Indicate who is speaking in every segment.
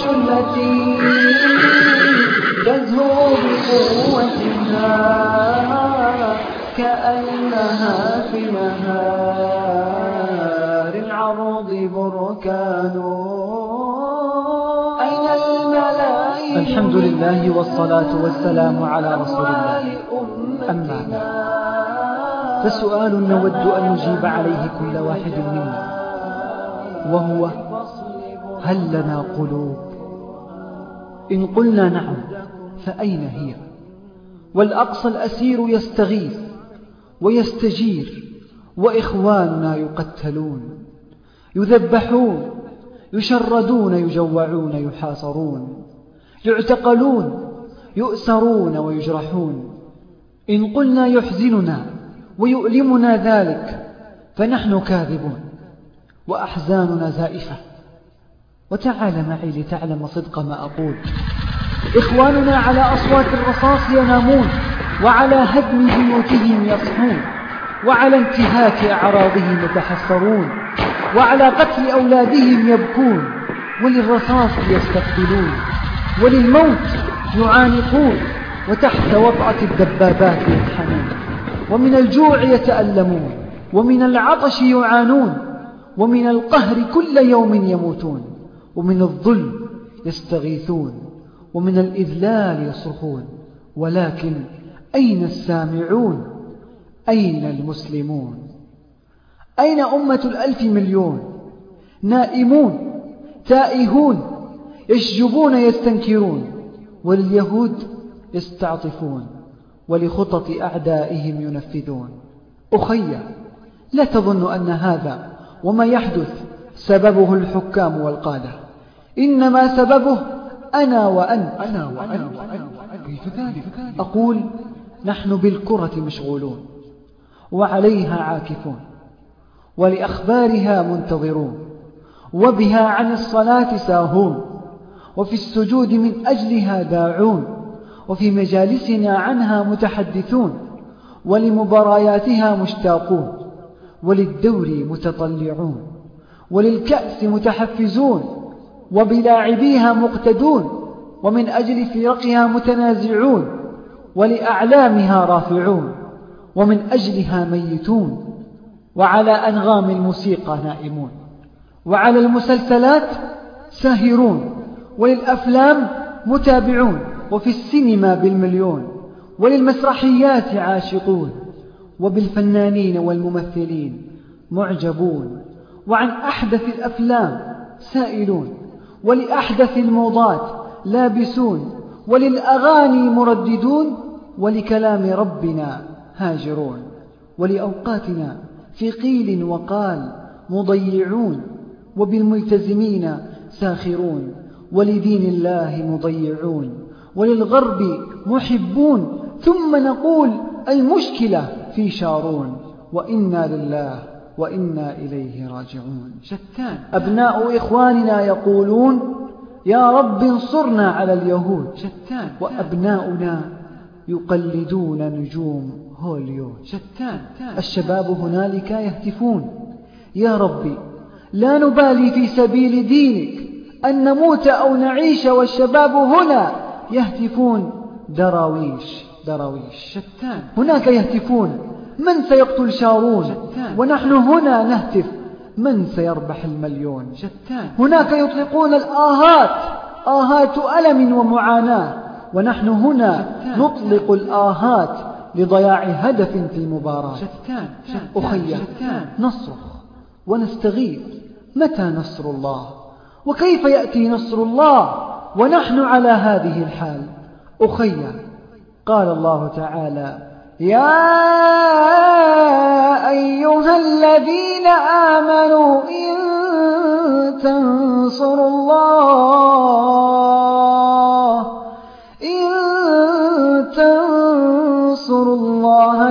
Speaker 1: التي تزهو بقوتها كأنها في نهار العرض بركان. أين الملايين؟
Speaker 2: الحمد لله والصلاة والسلام على رسول الله. أما بعد، فسؤال نود أن نجيب عليه كل واحد منا، وهو: هل لنا قلوب؟ إن قلنا نعم فأين هي؟ والأقصى الأسير يستغيث ويستجير، وإخواننا يقتلون يذبحون يشردون يجوعون يحاصرون يعتقلون يؤسرون ويجرحون. إن قلنا يحزننا ويؤلمنا ذلك فنحن كاذبون وأحزاننا زائفة. وتعال معي لتعلم صدق ما أقول. إخواننا على أصوات الرصاص ينامون، وعلى هدم بيوتهم يصحون، وعلى انتهاك أعراضهم يتحسرون، وعلى قتل أولادهم يبكون، وللرصاص يستقبلون، وللموت يعانقون، وتحت وطأة الدبابات يطحنون، ومن الجوع يتألمون، ومن العطش يعانون، ومن القهر كل يوم يموتون، ومن الظلم يستغيثون، ومن الإذلال يصرخون. ولكن أين السامعون؟ أين المسلمون؟ أين أمة الألف مليون؟ نائمون تائهون، يشجبون يستنكرون، ولليهود يستعطفون، ولخطط أعدائهم ينفذون. أخي، لا تظن أن هذا وما يحدث سببه الحكام والقادة، إنما سببه أنا وأنت.
Speaker 1: كيف ذلك؟
Speaker 2: أقول: نحن بالكرة مشغولون، وعليها عاكفون، ولأخبارها منتظرون، وبها عن الصلاة ساهون، وفي السجود من أجلها داعون، وفي مجالسنا عنها متحدثون، ولمبارياتها مشتاقون، وللدور متطلعون، وللكأس متحفزون، وبلاعبيها مقتدون، ومن أجل فرقها متنازعون، ولأعلامها رافعون، ومن أجلها ميتون، وعلى أنغام الموسيقى نائمون، وعلى المسلسلات ساهرون، وللأفلام متابعون، وفي السينما بالمليون، وللمسرحيات عاشقون، وبالفنانين والممثلين معجبون، وعن أحدث الأفلام سائلون، ولأحدث الموضات لابسون، وللأغاني مرددون، ولكلام ربنا هاجرون، ولأوقاتنا في قيل وقال مضيعون، وبالملتزمين ساخرون، ولدين الله مضيعون، وللغرب محبون. ثم نقول: المشكلة في شارون، وإنا لله وإنا إليه راجعون.
Speaker 1: شتان.
Speaker 2: أبناء إخواننا يقولون: يا رب انصرنا على اليهود.
Speaker 1: شتان.
Speaker 2: وأبناؤنا يقلدون نجوم هوليوود.
Speaker 1: شتان.
Speaker 2: الشباب هنالك يهتفون: يا ربي، لا نبالي في سبيل دينك أن نموت أو نعيش. والشباب هنا يهتفون: دراويش دراويش.
Speaker 1: شتان.
Speaker 2: هناك يهتفون: من سيقتل شارون؟
Speaker 1: شتان.
Speaker 2: ونحن هنا نهتف: من سيربح المليون؟
Speaker 1: شتان.
Speaker 2: هناك يطلقون الآهات، آهات ألم ومعاناة، ونحن هنا
Speaker 1: شتان.
Speaker 2: نطلق الآهات لضياع هدف في المباراة.
Speaker 1: شتان.
Speaker 2: أخي، نصرخ ونستغيث: متى نصر الله؟ وكيف يأتي نصر الله ونحن على هذه الحال؟ أخي، قال الله تعالى: يا أيها الذين آمنوا إن تنصروا الله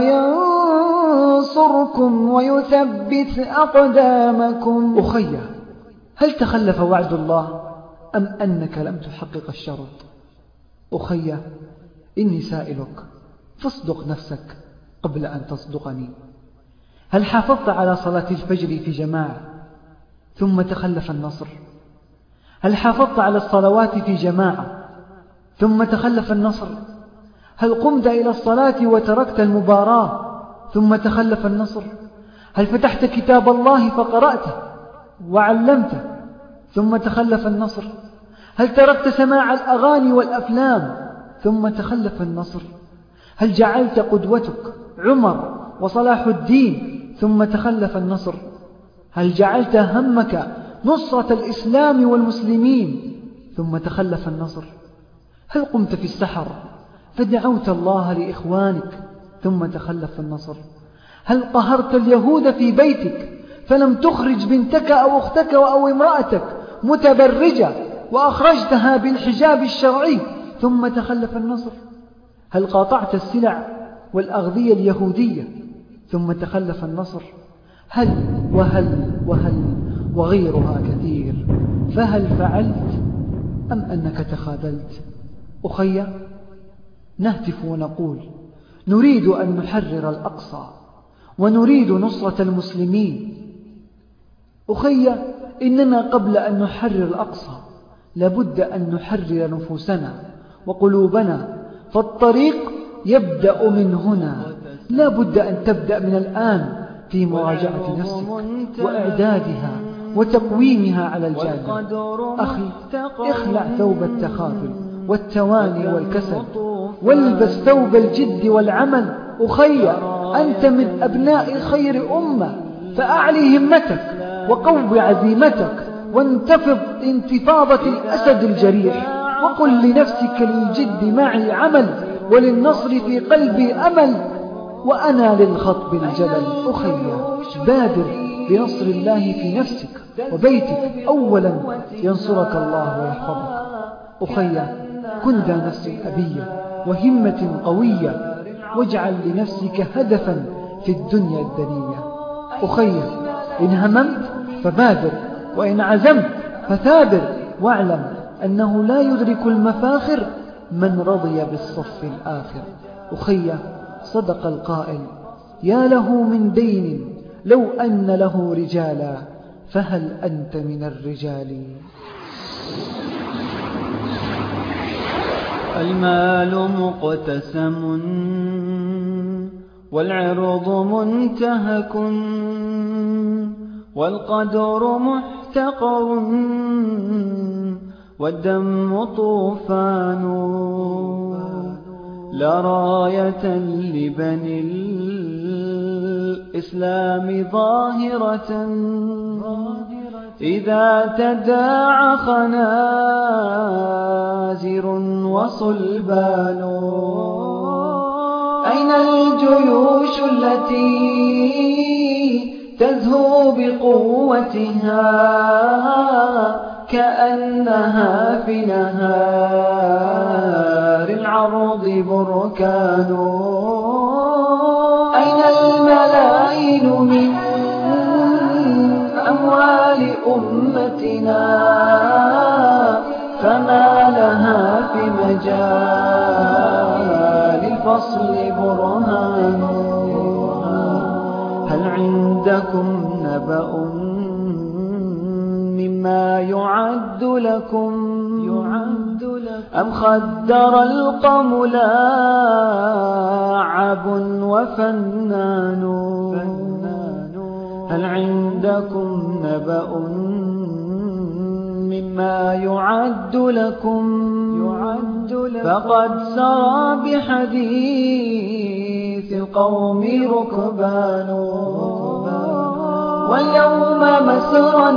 Speaker 2: ينصركم ويثبت أقدامكم. أخي، هل تخلف وعد الله أم أنك لم تحقق الشرط؟ أخي، إني سائلك فاصدق نفسك قبل أن تصدقني. هل حافظت على صلاة الفجر في جماعة ثم تخلف النصر؟ هل حافظت على الصلوات في جماعة ثم تخلف النصر؟ هل قمت إلى الصلاة وتركت المباراة ثم تخلف النصر؟ هل فتحت كتاب الله فقرأته وعلمته ثم تخلف النصر؟ هل تركت سماع الأغاني والأفلام ثم تخلف النصر؟ هل جعلت قدوتك عمر وصلاح الدين ثم تخلف النصر؟ هل جعلت همك نصرة الإسلام والمسلمين ثم تخلف النصر؟ هل قمت في السحر فدعوت الله لإخوانك ثم تخلف النصر؟ هل قهرت اليهود في بيتك فلم تخرج بنتك أو أختك أو امرأتك متبرجة وأخرجتها بالحجاب الشرعي ثم تخلف النصر؟ هل قاطعت السلع والأغذية اليهودية ثم تخلف النصر؟ هل وغيرها كثير. فهل فعلت أم أنك تخاذلت؟ أخي، نهتف ونقول نريد أن نحرر الأقصى ونريد نصرة المسلمين. أخي، إننا قبل أن نحرر الأقصى لابد أن نحرر نفوسنا وقلوبنا، فالطريق يبدأ من هنا. لابد أن تبدأ من الآن في مراجعة نفسك وإعدادها وتقويمها على الجانب. أخي، اخلع ثوب التخاذل والتواني والكسل والبس ثوب الجد والعمل. أخي، أنت من أبناء خير أمة، فأعلي همتك وقو عزيمتك وانتفض انتفاضة الأسد الجريح، وقل لنفسك للجد معي عمل وللنصر في قلبي أمل، وأنا للخطب الجبل. أخي، بادر بنصر الله في نفسك وبيتك أولا ينصرك الله ويحفظك. أخي، كن ذا نفس أبية وهمة قوية، واجعل لنفسك هدفا في الدنيا الدنية. أخي، إن هممت فبادر، وإن عزمت فثابر، واعلم أنه لا يدرك المفاخر من رضي بالصف الآخر. أخي، صدق القائل: يا له من دين لو أن له رجالا، فهل أنت من الرجال؟
Speaker 1: المال مقتسم والعرض منتهك والقدر محتقر والدم طوفان، لا راية لبني الإسلام ظاهرة إذا تداعى خنازر وصلبان. أين الجيوش التي تزهو بقوتها كأنها في نهار العرض بركان؟ أين الملايين من أموال أمتنا فما لها في مجال الفصل برهان؟ هل عندكم نبأ مما يعد لكم أم خدر القوم لاعب وفنان؟ هل عندكم نبأ مما يعد لكم فقد سرى بحديث القوم ركبان؟ واليوم مسر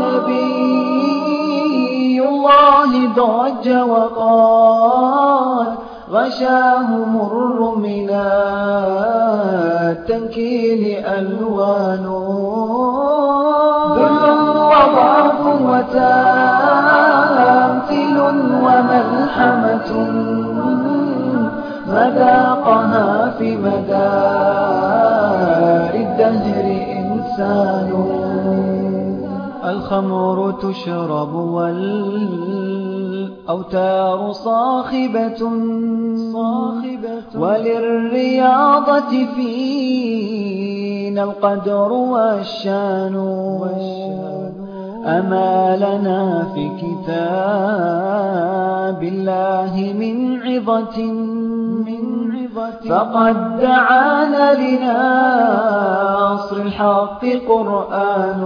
Speaker 1: نبي الله ضج وقال غشاه مر من التنكيل ألوان. ذل وضعف وتامثل وملحمة مذاقها في مدار الدهر إنسان. الخمر تشرب والأوتار صاخبة وللرياضة فينا القدر والشان. أمالنا في كتاب الله من عظة فقد دعانا لنصر الحق قرآن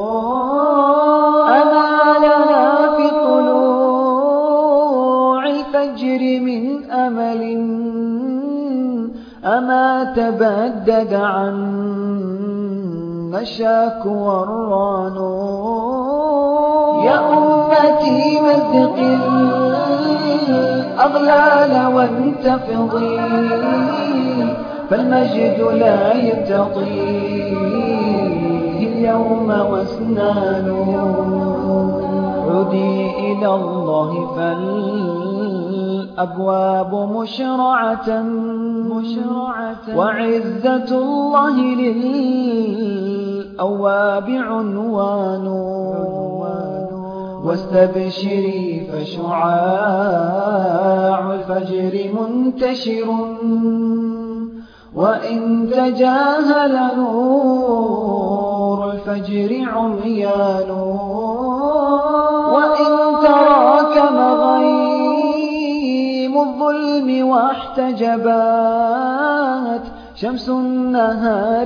Speaker 1: أمالنا في طلوع الفجر من أمل أما تبدد عنا الشاك والران يا أمتي مزقي الأغلال وانتفضي فالمجد لا يبتطيه اليوم واسنان عدي إلى الله فالأبواب مشرعة وعزة الله للأواب عنوان واستبشري فشعاع الفجر منتشر وإن تجاهل نور الفجر عميان وإن تراكم غيم الظلم واحتجبت شمس النهار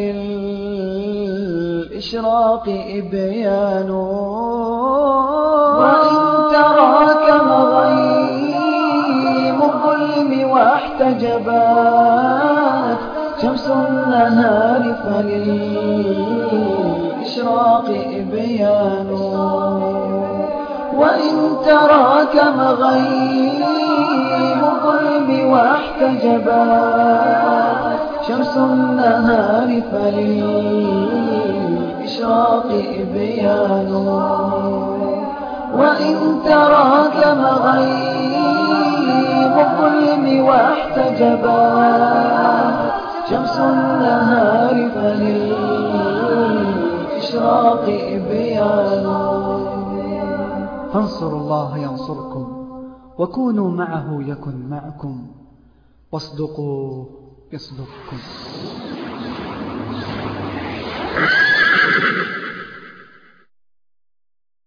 Speaker 1: فللإشراق إبيان وإن تراكم غيم الظلم واحتجبت شمس النهار فللإشراق إبيان وإن تراكم غيم الظلم واحتجبت شمس النهار فللإشراق إبيان وإن تراكم غيم الظلم واحتجبت شمس النهار فللإشراق إبيان.
Speaker 2: فانصروا الله ينصركم وكونوا معه يكن معكم واصدقوا يصدقكم.